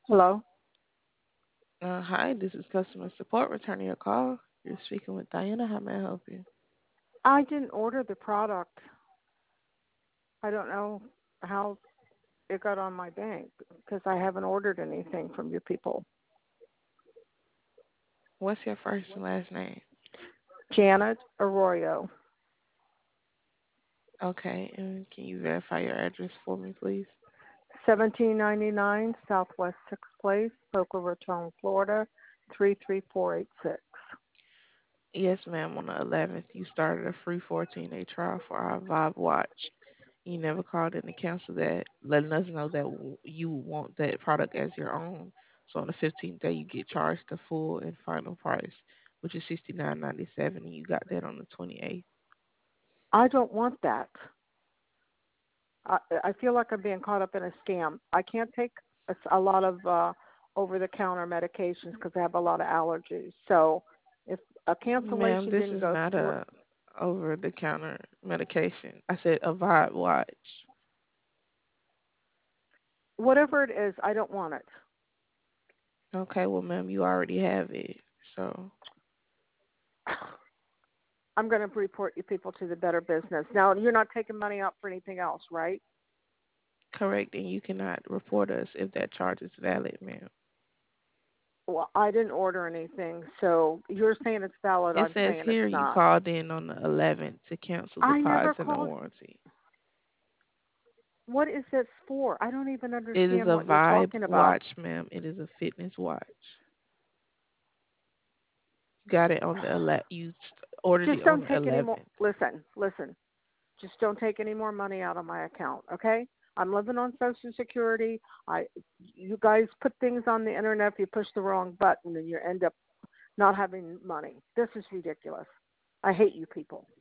Hello. Hi, this is customer support returning your call. You're speaking with Diana. How may I help you? I didn't order the product. I don't know how it got on my bank because I haven't ordered anything from you people. What's your first and last name? Janet Arroyo, Okay, and can you verify your address for me, please? 1799 Southwest 6th Place, Boca Raton, Florida, 33486. Yes, ma'am. On the 11th, you started a free 14-day trial for our Vibe Watch. You never called in to cancel that, letting us know that you want that product as your own. So on the 15th day, you get charged the full and final price, which is 69.97, and you got that on the 28th. I don't want that. I feel like I'm being caught up in a scam. I can't take a lot of over-the-counter medications because I have a lot of allergies. So if a Ma'am, cancellation this didn't is go not through, a over the counter medication. I said a Vibe watch. whatever it is, I don't want it. Okay, well ma'am, you already have it. So I'm going to report you people to the Better Business. Now, you're not taking money out for anything else, right? correct, and you cannot report us if that charge is valid, ma'am. Well, I didn't order anything, so you're saying it's valid. It I'm says saying it's here you not. called in on the 11th to cancel the I never pods and the called. warranty. What is this for? I don't even It is understand a what you're Vibe talking about. watch, ma'am. It is a fitness watch. You got it on the you ordered Just it on don't the take any more. 11th. Listen. Just don't take any more money out of my account, okay? I'm living on Social Security. You guys put things on the internet. If you push the wrong button, and you end up not having money. This is ridiculous. I hate you people.